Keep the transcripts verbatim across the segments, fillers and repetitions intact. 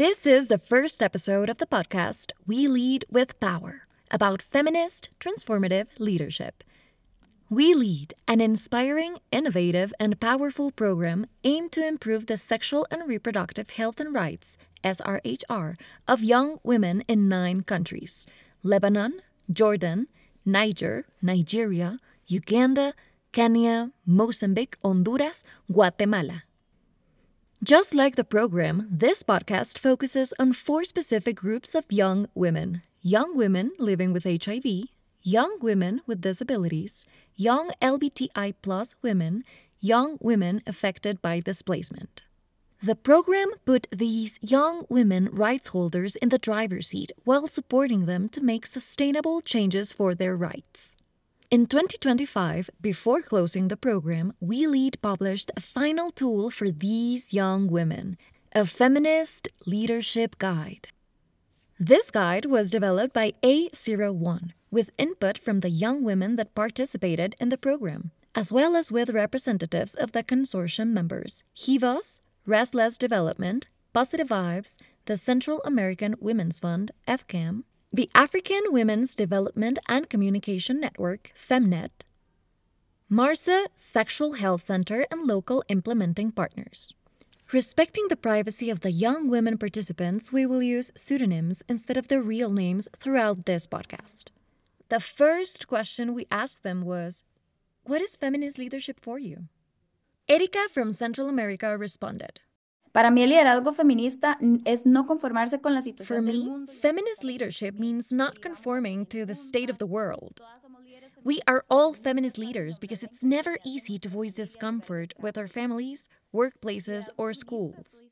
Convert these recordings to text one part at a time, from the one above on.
This is the first episode of the podcast We Lead with Power, about feminist, transformative leadership. We Lead, an inspiring, innovative, and powerful program aimed to improve the sexual and reproductive health and rights, S R H R, of young women in nine countries: Lebanon, Jordan, Niger, Nigeria, Uganda, Kenya, Mozambique, Honduras, Guatemala. Just like the program, this podcast focuses on four specific groups of young women: young women living with H I V, young women with disabilities, young L G B T I plus women, young women affected by displacement. The program put these young women rights holders in the driver's seat while supporting them to make sustainable changes for their rights. In twenty twenty-five, before closing the program, We Lead published a final tool for these young women, a feminist leadership guide. This guide was developed by A zero one, with input from the young women that participated in the program, as well as with representatives of the consortium members, HIVOS, Restless Development, Positive Vibes, the Central American Women's Fund, F C A M, the African Women's Development and Communication Network, FEMNET, MARSA Sexual Health Center, and local implementing partners. Respecting the privacy of the young women participants, we will use pseudonyms instead of their real names throughout this podcast. The first question we asked them was, "What is feminist leadership for you?" Erika from Central America responded, Para mí el liderazgo feminista es no conformarse con la situación "For del me, mundo. feminist leadership means not conforming to the state of the world. We are all feminist leaders because it's never easy to voice discomfort with our families, workplaces, or schools."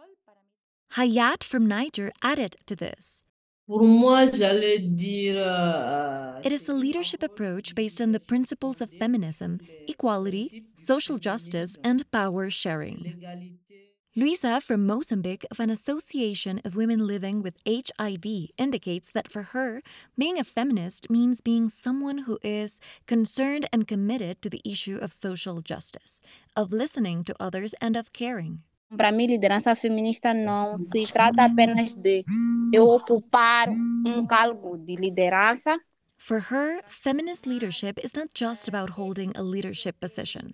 Hayat from Niger added to this, Pour moi, j'allais dire. euh, "It is a leadership approach based on the principles of feminism, equality, social justice, and power sharing." l'égalité. Luisa from Mozambique of an association of women living with H I V indicates that for her, being a feminist means being someone who is concerned and committed to the issue of social justice, of listening to others, and of caring. Para mim, liderança feminista não se trata apenas de eu ocupar um cargo de liderança, For her, feminist leadership is not just about holding a leadership position.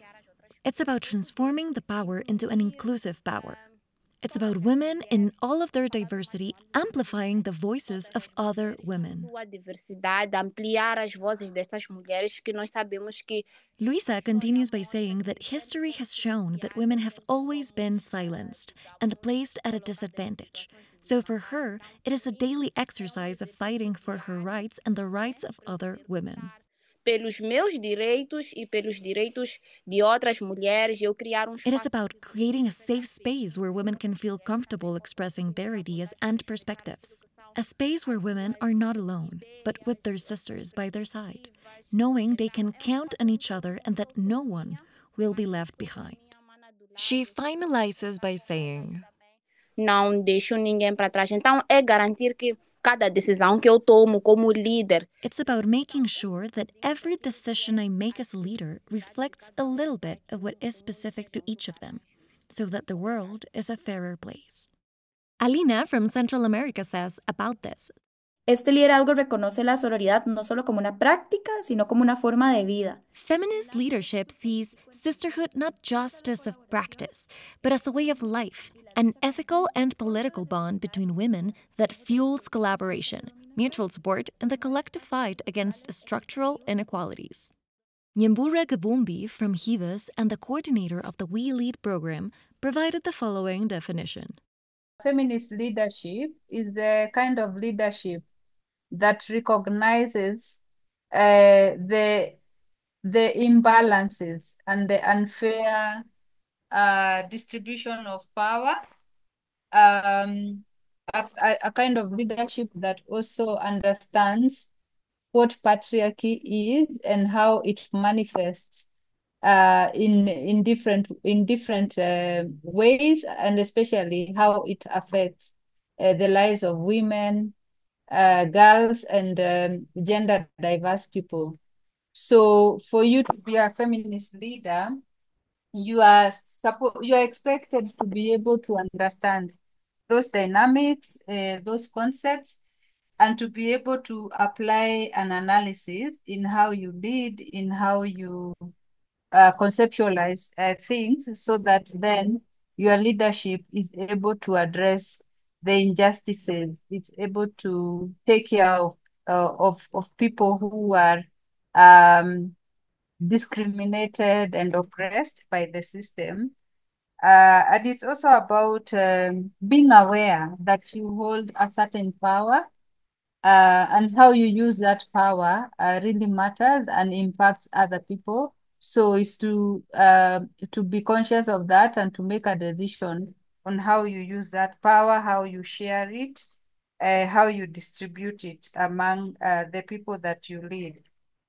It's about transforming the power into an inclusive power. It's about women in all of their diversity amplifying the voices of other women. sua diversidade, ampliar as vozes dessas mulheres que nós sabemos que Luisa continues by saying that history has shown that women have always been silenced and placed at a disadvantage. So for her, it is a daily exercise of fighting for her rights and the rights of other women. pelos meus direitos e pelos direitos de outras mulheres, eu criar um It is espaço about creating a safe space where women can feel comfortable expressing their ideas and perspectives. A space where women are not alone, but with their sisters by their side, knowing they can count on each other and that no one will be left behind. She finalizes by saying, não deixo ninguém para trás. Então, é garantir que cada decisão que eu tomo como líder "It's about making sure that every decision I make as a leader reflects a little bit of what is specific to each of them, so that the world is a fairer place." Alina from Central America says about this, Este liderazgo reconoce la sororidad no solo como una práctica, sino como una forma de vida. "Feminist leadership sees sisterhood not just as a practice, but as a way of life, an ethical and political bond between women that fuels collaboration, mutual support, and the collective fight against structural inequalities." Nyambura Gabumbi from HIVOS and the coordinator of the We Lead program provided the following definition. Feminist leadership is the kind of leadership that recognizes uh, the the imbalances and the unfair uh, distribution of power. Um, a, a- a kind of leadership that also understands what patriarchy is and how it manifests uh, in in different in different uh, ways, and especially how it affects uh, the lives of women, uh, girls, and um, gender diverse people. So, for you to be a feminist leader, you are suppo- you are expected to be able to understand those dynamics, uh, those concepts, and to be able to apply an analysis in how you lead, in how you uh, conceptualize uh, things, so that then your leadership is able to address the injustices. It's able to take care of uh, of, of people who are um, discriminated and oppressed by the system. Uh, and it's also about um, being aware that you hold a certain power, uh, and how you use that power uh, really matters and impacts other people. So it's to uh, to be conscious of that and to make a decision on how you use that power, how you share it, uh, how you distribute it among uh, the people that you lead.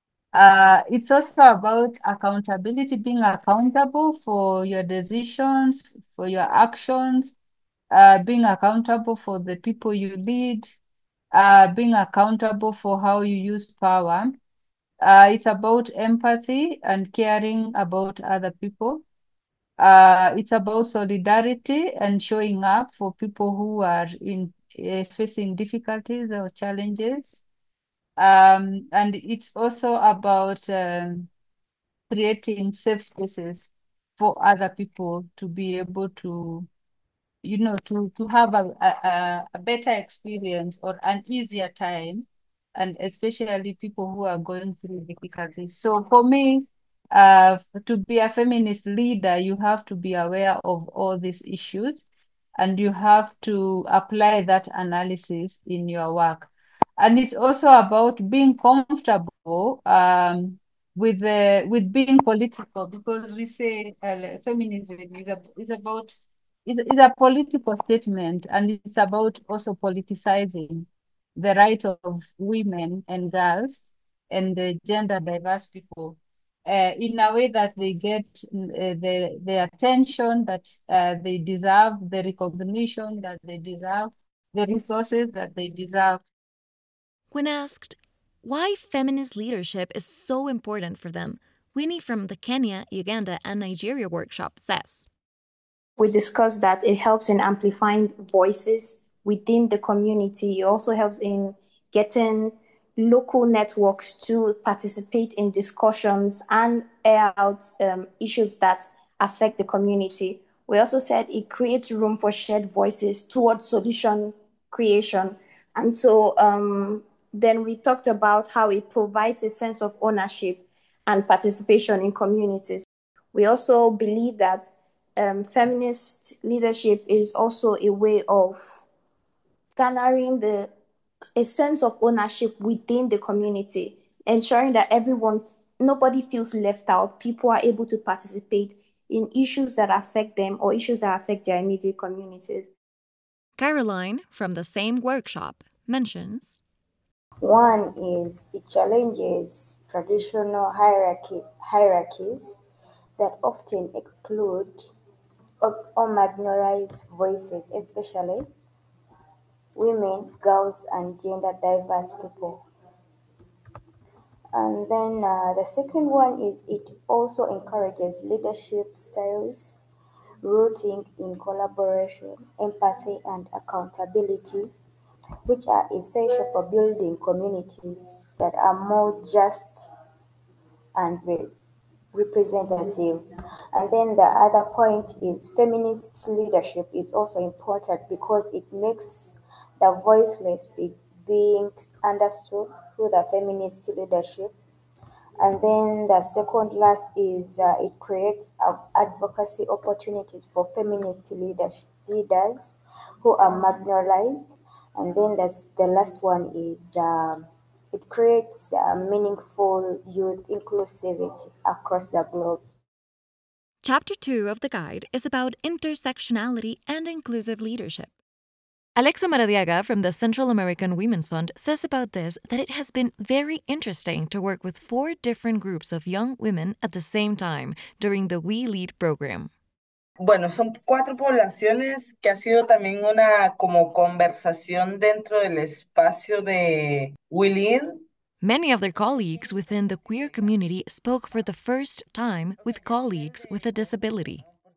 Uh, it's also about accountability, being accountable for your decisions, for your actions, uh, being accountable for the people you lead, uh, being accountable for how you use power. Uh, it's about empathy and caring about other people. Uh, it's about solidarity and showing up for people who are in uh, facing difficulties or challenges. Um, and it's also about um, creating safe spaces for other people to be able to, you know, to to have a, a, a better experience or an easier time, and especially people who are going through difficulties. So for me, uh, to be a feminist leader, you have to be aware of all these issues, and you have to apply that analysis in your work. And it's also about being comfortable um, with the with being political, because we say uh, feminism is, a, is about it's a political statement, and it's about also politicizing the rights of women and girls and the gender diverse people uh, in a way that they get uh, the, the attention that uh, they deserve, the recognition that they deserve, the resources that they deserve. When asked why feminist leadership is so important for them, Winnie from the Kenya, Uganda, and Nigeria workshop says, We discussed that it helps in amplifying voices within the community. It also helps in getting local networks to participate in discussions and air out um, issues that affect the community. We also said it creates room for shared voices towards solution creation. And so um, then we talked about how it provides a sense of ownership and participation in communities. We also believe that um, feminist leadership is also a way of garnering the a sense of ownership within the community, ensuring that everyone, nobody feels left out. People are able to participate in issues that affect them or issues that affect their immediate communities. Caroline from the same workshop mentions, one is it challenges traditional hierarchy, hierarchies that often exclude or, or marginalized voices, especially women, girls, and gender diverse people. And then uh, the second one is it also encourages leadership styles rooting in collaboration, empathy, and accountability, which are essential for building communities that are more just and re- representative. And then the other point is feminist leadership is also important because it makes the voiceless be, being understood through the feminist leadership. And then the second last is uh, it creates uh, advocacy opportunities for feminist leaders, leaders who are marginalized. And then that's, the last one is um, it creates uh, meaningful youth inclusivity across the globe. Chapter two of the guide is about intersectionality and inclusive leadership. Alexa Maradiaga from the Central American Women's Fund says about this that it has been very interesting to work with four different groups of young women at the same time during the We Lead program. Bueno, son cuatro poblaciones que ha sido también una como conversación dentro del espacio de We Lead. Many of their colleagues within the queer community spoke for the first time with colleagues with a disability.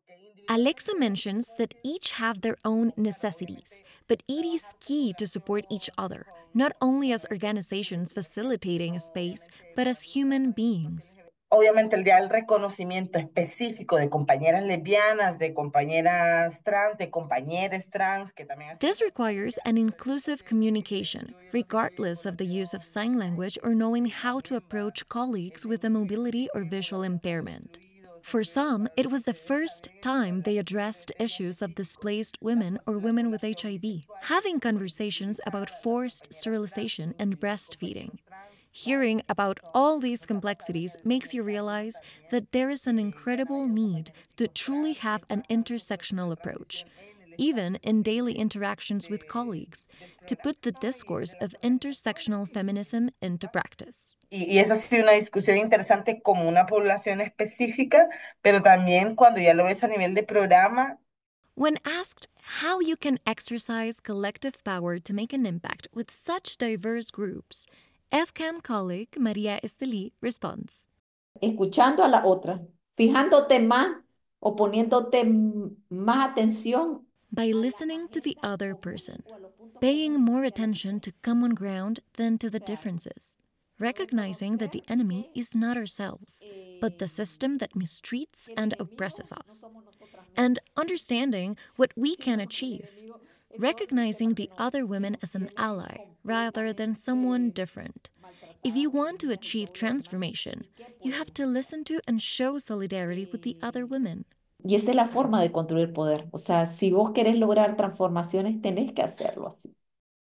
Alexa mentions that each have their own necessities, but it is key to support each other, not only as organizations facilitating a space, but as human beings. Obviamente el día del reconocimiento específico de compañeras lesbianas, de compañeras trans, de compañeros trans, que también... This requires an inclusive communication, regardless of the use of sign language or knowing how to approach colleagues with a mobility or visual impairment. For some, it was the first time they addressed issues of displaced women or women with H I V, having conversations about forced sterilization and breastfeeding. Hearing about all these complexities makes you realize that there is an incredible need to truly have an intersectional approach, even in daily interactions with colleagues, to put the discourse of intersectional feminism into practice. Y, y esa ha sido una discusión interesante como una población específica, pero también cuando ya lo ves a nivel de programa. When asked how you can exercise collective power to make an impact with such diverse groups, F C A M colleague María Estelí responds. Escuchando a la otra, fijándote más o poniéndote más atención. By listening to the other person, paying more attention to common ground than to the differences, recognizing that the enemy is not ourselves, but the system that mistreats and oppresses us, and understanding what we can achieve, recognizing the other women as an ally rather than someone different. If you want to achieve transformation, you have to listen to and show solidarity with the other women. Y esa es la forma de construir poder. O sea, si vos querés lograr transformaciones, tenés que hacerlo así.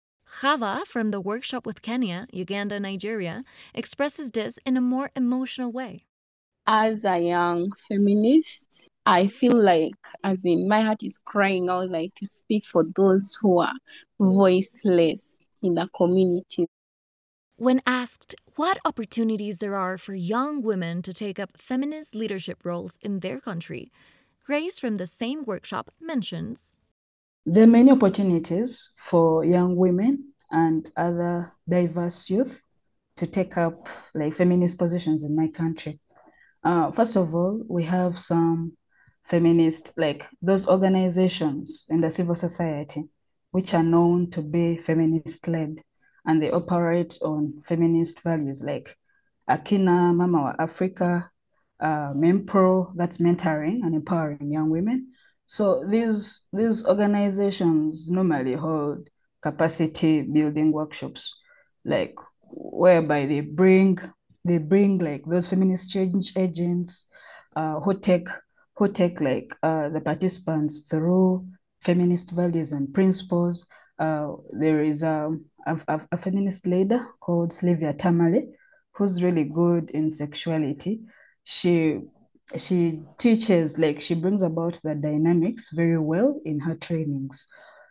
Java, from the workshop with Kenya, Uganda, Nigeria, expresses this in a more emotional way. As a young feminist, I feel like, as in, my heart is crying out, like, to speak for those who are voiceless in the community. When asked what opportunities there are for young women to take up feminist leadership roles in their country, Grace from the same workshop mentions, there are many opportunities for young women and other diverse youth to take up like feminist positions in my country. Uh, first of all, we have some feminist, like those organizations in the civil society, which are known to be feminist-led, and they operate on feminist values like Akina, Mama wa Africa, uh, MEMPRO, that's mentoring and empowering young women. So these, these organizations normally hold capacity building workshops, like whereby they bring they bring like those feminist change agents uh, who take who take like uh, the participants through feminist values and principles. Uh, there is a, a, a feminist leader called Sylvia Tamale, who's really good in sexuality. She she teaches, like she brings about the dynamics very well in her trainings.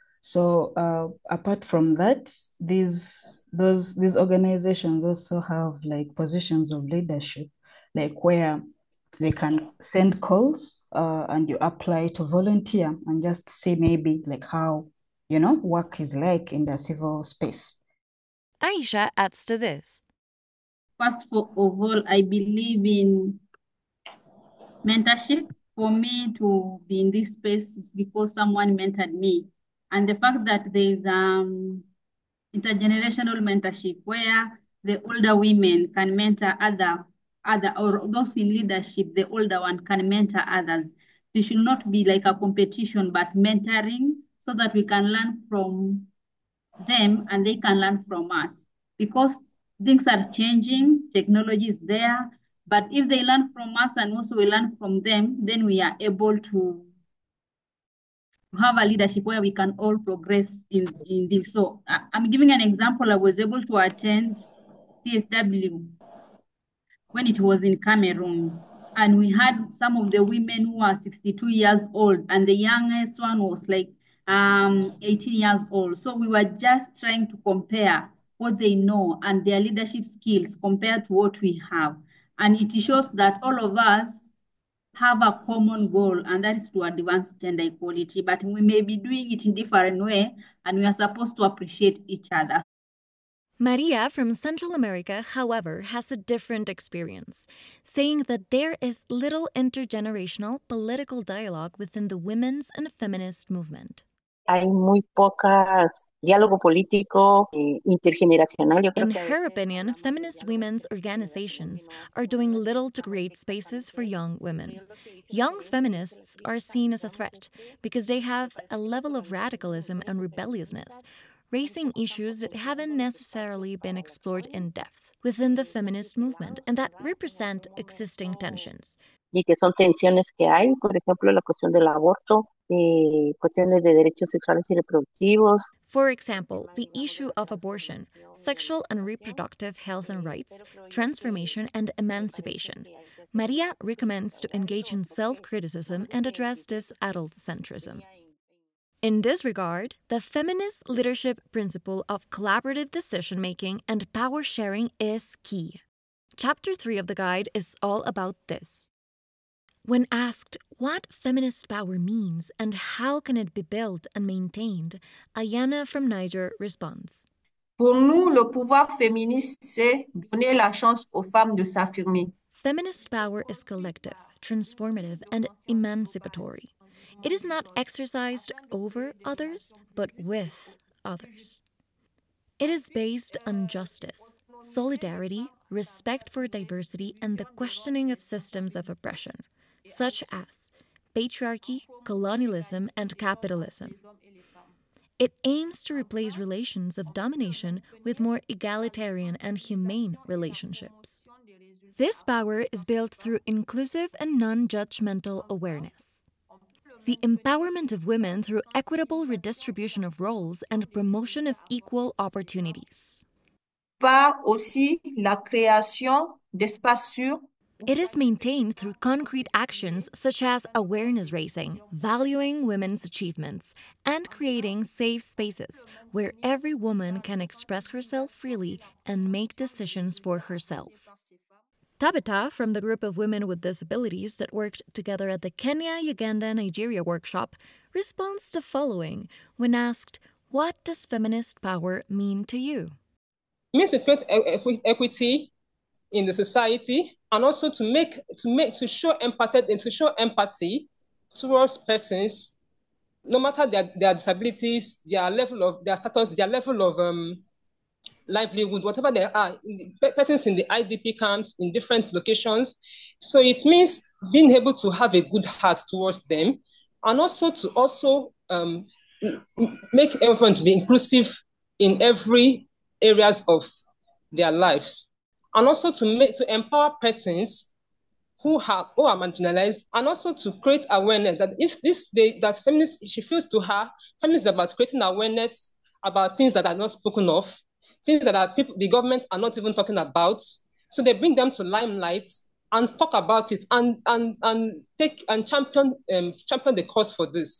So uh, apart from that, these those these organizations also have like positions of leadership, like where they can send calls uh, and you apply to volunteer and just see maybe like how, you know, work is like in the civil space. Aisha adds to this. First of all, I believe in mentorship. For me to be in this space is because someone mentored me. And the fact that there is um, intergenerational mentorship where the older women can mentor other, other or those in leadership, the older one can mentor others. It should not be like a competition, but mentoring so that we can learn from them and they can learn from us. Because things are changing, technology is there, but if they learn from us and also we learn from them, then we are able to have a leadership where we can all progress in, in this. So I, I'm giving an example. I was able to attend C S W when it was in Cameroon. And we had some of the women who are sixty-two years old, and the youngest one was like um, eighteen years old. So we were just trying to compare what they know and their leadership skills compared to what we have. And it shows that all of us have a common goal, and that is to advance gender equality, but we may be doing it in different way, and we are supposed to appreciate each other. Maria from Central America, however, has a different experience, saying that there is little intergenerational political dialogue within the women's and feminist movement. Hay muy pocas diálogo político eh, intergeneracional. Yo creo In que her opinion, feminist women's organizations are doing little to create spaces for young women. Young feminists are seen as a threat because they have a level of radicalism and rebelliousness, raising issues that haven't necessarily been explored in depth within the feminist movement and that represent existing tensions. y que son tensiones que hay, por ejemplo, la cuestión del aborto, eh, cuestiones de derechos sexuales y reproductivos. For example, the issue of abortion, sexual and reproductive health and rights, transformation and emancipation. Maria recommends to engage in self-criticism and address this adult-centrism. In this regard, the feminist leadership principle of collaborative decision-making and power-sharing is key. Chapter three of the guide is all about this. When asked what feminist power means and how can it be built and maintained, Ayana from Niger responds. Pour nous, le pouvoir féministe, c'est donner la chance aux femmes de s'affirmer. Feminist power is collective, transformative, and emancipatory. It is not exercised over others, but with others. It is based on justice, solidarity, respect for diversity, and the questioning of systems of oppression, such as patriarchy, colonialism, and capitalism. It aims to replace relations of domination with more egalitarian and humane relationships. This power is built through inclusive and non-judgmental awareness. The empowerment of women through equitable redistribution of roles and promotion of equal opportunities. Par aussi la création d'espaces sûrs. It is maintained through concrete actions such as awareness raising, valuing women's achievements, and creating safe spaces where every woman can express herself freely and make decisions for herself. Tabitha, from the group of women with disabilities that worked together at the Kenya, Uganda, Nigeria workshop, responds the following when asked, "What does feminist power mean to you?" It means to create equ equity in the society, and also to make to make to show empathy and to show empathy towards persons, no matter their, their disabilities, their level of their status, their level of um, livelihood, whatever they are, in the, persons in the I D P camps in different locations. So it means being able to have a good heart towards them, and also to also um, make everyone to be inclusive in every areas of their lives, and also to make to empower persons who have who are marginalized, and also to create awareness that is this day that feminist she feels to her feminist is about creating awareness about things that are not spoken of, things that are people the governments are not even talking about. So they bring them to limelight and talk about it and and and take and champion um, champion the cause for this.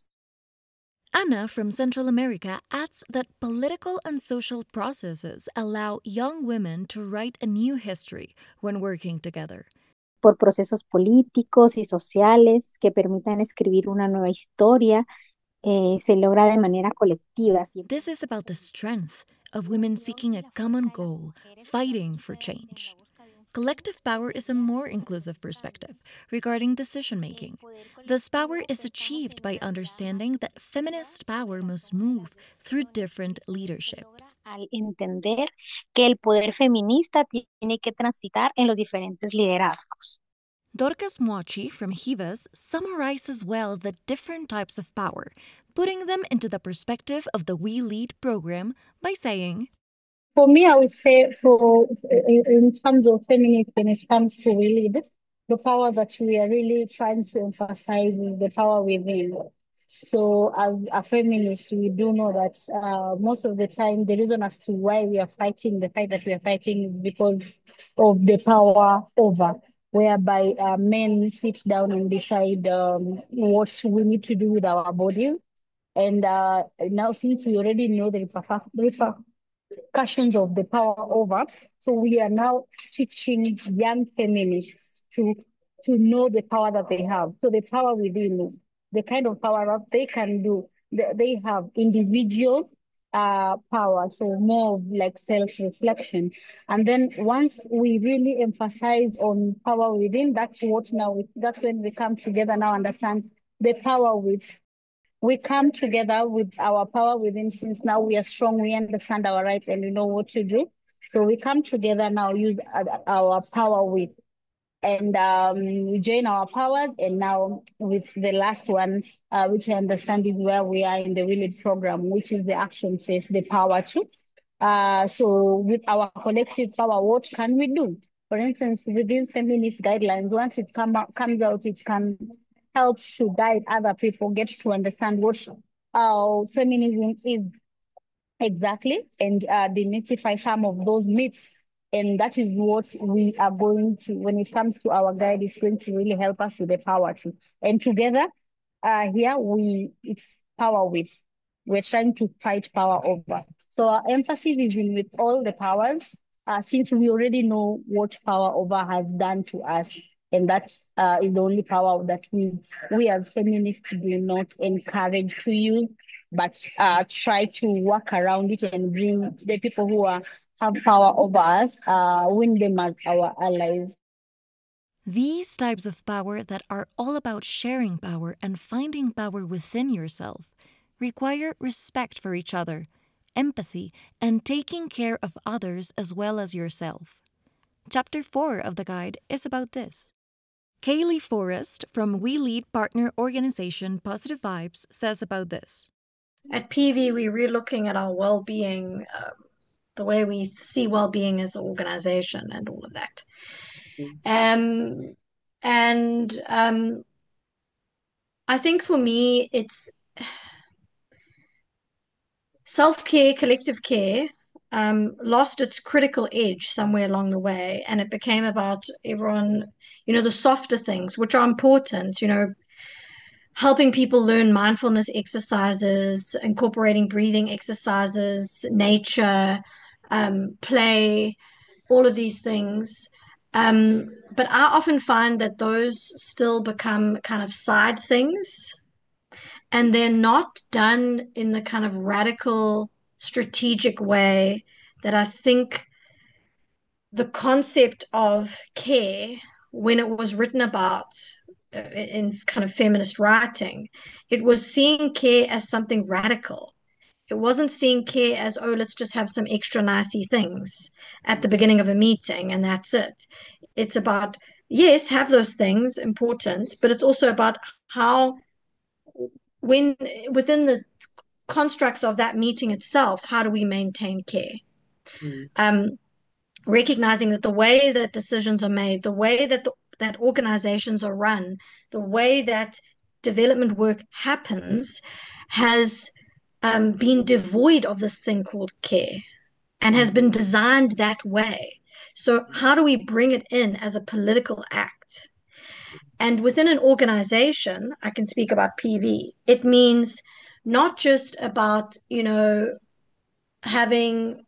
Anna from Central America adds that political and social processes allow young women to write a new history when working together. Por procesos políticos y sociales que permitan escribir una nueva historia, eh, se logra de manera colectiva. This is about the strength of women seeking a common goal, fighting for change. Collective power is a more inclusive perspective regarding decision-making. This power is achieved by understanding that feminist power must move through different leaderships. Al entender que el poder feminista tiene que transitar en los diferentes liderazgos. Dorcas Moachi from Hivas summarizes well the different types of power, putting them into the perspective of the We Lead program by saying, For me, I would say for in, in terms of feminism, when it comes to We Lead, the power that we are really trying to emphasize is the power within. So as a feminist, we do know that uh, most of the time, the reason as to why we are fighting, the fight that we are fighting is because of the power over, whereby uh, men sit down and decide um, what we need to do with our bodies. And uh, now since we already know the repercussions repercussions of the power over. So we are now teaching young feminists to, to know the power that they have. So the power within, the kind of power that they can do, they, they have individual uh, power, so more of like self-reflection. And then once we really emphasize on power within, that's what now, we, that's when we come together now, understand the power with, we come together with our power within, since now we are strong, we understand our rights and we know what to do. So we come together now, use our power with, and um, we join our powers. And now with the last one, uh, which I understand is where we are in the WeLead program, which is the action phase, the power to. Uh, so with our collective power, what can we do? For instance, within feminist guidelines, once it come out, comes out, it can help to guide other people get to understand what uh, feminism is exactly, and uh, demystify some of those myths. And that is what we are going to, when it comes to our guide, it's going to really help us with the power to. And together, uh, here we, it's power with. We're trying to fight power over. So our emphasis is in with all the powers, uh, since we already know what power over has done to us. And that uh, is the only power that we, we as feminists do not encourage to use, but uh, try to work around it and bring the people who are have power over us, uh, win them as our allies. These types of power that are all about sharing power and finding power within yourself require respect for each other, empathy, and taking care of others as well as yourself. Chapter four of the guide is about this. Kaylee Forrest from WeLead partner organization Positive Vibes says about this. At P V, we're relooking at our well-being, um, the way we see well-being as an organization and all of that. Um, and um, I think for me, it's self-care, collective care, um, lost its critical edge somewhere along the way, and it became about everyone, you know, the softer things, which are important, you know, helping people learn mindfulness exercises, incorporating breathing exercises, nature, um, play, all of these things. Um, but I often find that those still become kind of side things, and they're not done in the kind of radical, strategic way that I think the concept of care, when it was written about uh, in kind of feminist writing, it was seeing care as something radical. It wasn't seeing care as, oh, let's just have some extra nicey things at the beginning of a meeting and that's it. It's about, yes, have those things, important, but it's also about how, when within the constructs of that meeting itself, how do we maintain care? Mm. Um, recognizing that the way that decisions are made, the way that the, that organizations are run, the way that development work happens has um, been devoid of this thing called care and has been designed that way. So how do we bring it in as a political act? And within an organization, I can speak about P V, it means not just about, you know, having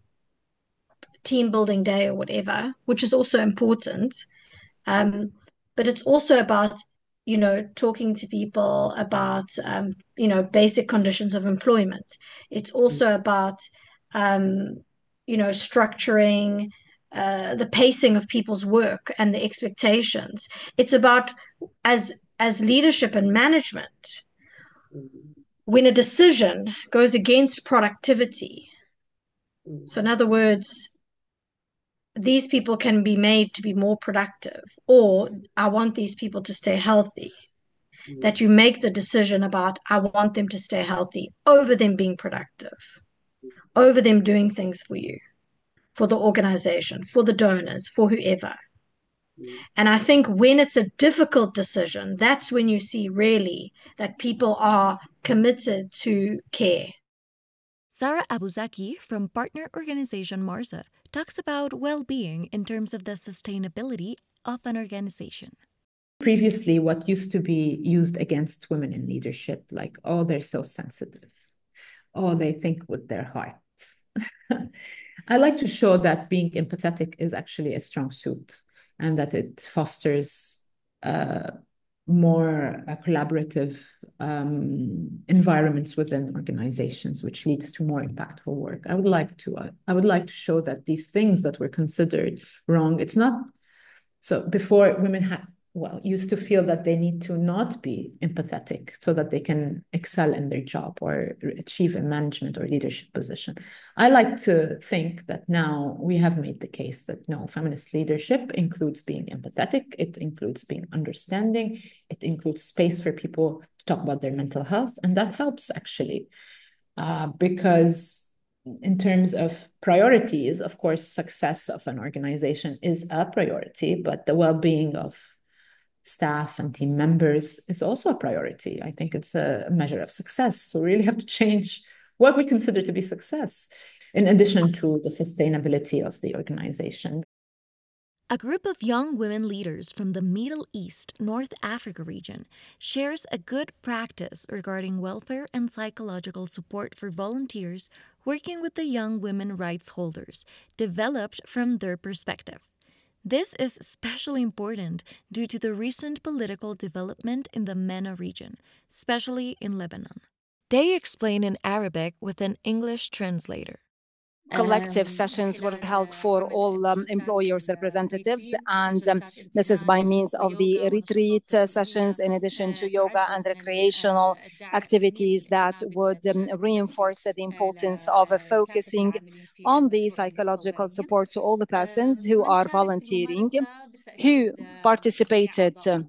team building day or whatever, which is also important. Um, but it's also about, you know, talking to people about, um, you know, basic conditions of employment. It's also about, um, you know, structuring uh, the pacing of people's work and the expectations. It's about, as as leadership and management, when a decision goes against productivity. So in other words, these people can be made to be more productive, or I want these people to stay healthy. Mm-hmm. That you make the decision about, I want them to stay healthy over them being productive, over them doing things for you, for the organization, for the donors, for whoever. Mm-hmm. And I think when it's a difficult decision, that's when you see really that people are committed to care. Sarah Abuzaki from partner organization Marsa talks about well-being in terms of the sustainability of an organization. Previously, what used to be used against women in leadership, like, oh, they're so sensitive. Oh, they think with their hearts. I like to show that being empathetic is actually a strong suit and that it fosters uh, more a collaborative um, environments within organizations, which leads to more impactful work. I would like to, uh, I would like to show that these things that were considered wrong, it's not, so before women had, well, used to feel that they need to not be empathetic so that they can excel in their job or achieve a management or leadership position. I like to think that now we have made the case that no, feminist leadership includes being empathetic, it includes being understanding, it includes space for people to talk about their mental health, and that helps actually, uh, because in terms of priorities, of course, success of an organization is a priority, but the well-being of staff and team members is also a priority. I think it's a measure of success. So we really have to change what we consider to be success, in addition to the sustainability of the organization. A group of young women leaders from the Middle East, North Africa region shares a good practice regarding welfare and psychological support for volunteers working with the young women rights holders, developed from their perspective. This is especially important due to the recent political development in the MENA region, especially in Lebanon. They explain in Arabic with an English translator. Collective sessions were held for all um, employers' representatives, and um, this is by means of the retreat uh, sessions, in addition to yoga and recreational activities that would um, reinforce the importance of uh, focusing on the psychological support to all the persons who are volunteering, who participated uh,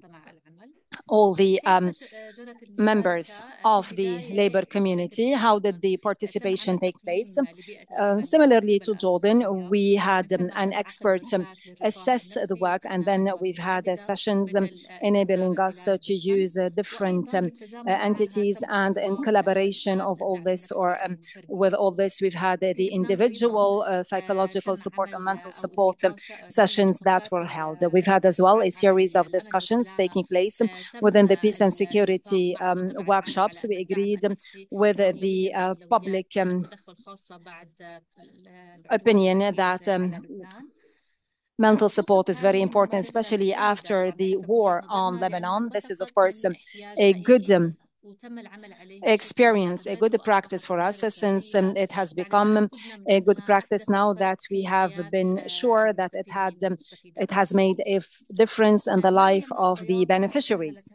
all the um, members of the labor community. How did the participation take place? Uh, similarly to Jordan, we had um, an expert um, assess the work, and then we've had uh, sessions um, enabling us uh, to use uh, different um, uh, entities, and in collaboration of all this, or um, with all this, we've had uh, the individual uh, psychological support and mental support um, sessions that were held. We've had as well a series of discussions taking place within the peace and security um, workshops. We agreed um, with uh, the uh, public um, opinion that um, mental support is very important, especially after the war on Lebanon. This is, of course, um, a good um, experience, a good practice for us, since um, it has become a good practice now that we have been sure that it had um, it has made a difference in the life of the beneficiaries.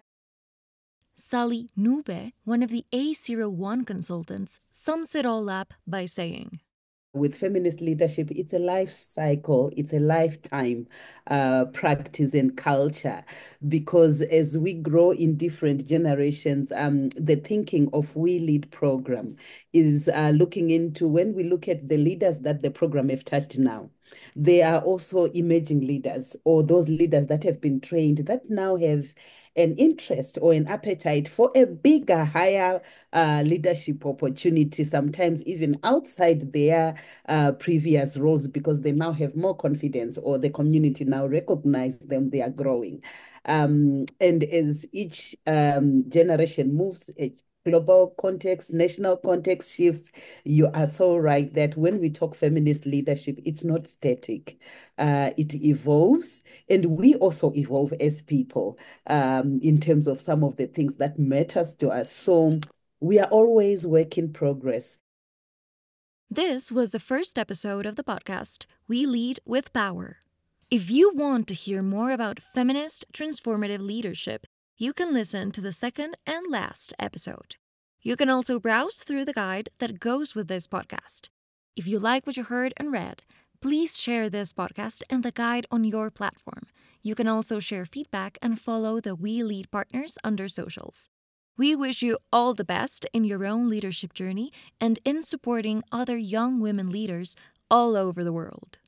Sally Nube, one of the A zero one consultants, sums it all up by saying, with feminist leadership, it's a life cycle, it's a lifetime uh, practice and culture, because as we grow in different generations, um, the thinking of We Lead program is uh, looking into, when we look at the leaders that the program have touched now, they are also emerging leaders, or those leaders that have been trained that now have an interest or an appetite for a bigger, higher uh, leadership opportunity, sometimes even outside their uh, previous roles, because they now have more confidence, or the community now recognize them, they are growing. Um, and as each um, generation moves, global context, national context shifts, you are so right that when we talk feminist leadership, it's not static. Uh, it evolves, and we also evolve as people um, in terms of some of the things that matters to us. So we are always work in progress. This was the first episode of the podcast, We Lead with Power. If you want to hear more about feminist transformative leadership, you can listen to the second and last episode. You can also browse through the guide that goes with this podcast. If you like what you heard and read, please share this podcast and the guide on your platform. You can also share feedback and follow the We Lead partners under socials. We wish you all the best in your own leadership journey and in supporting other young women leaders all over the world.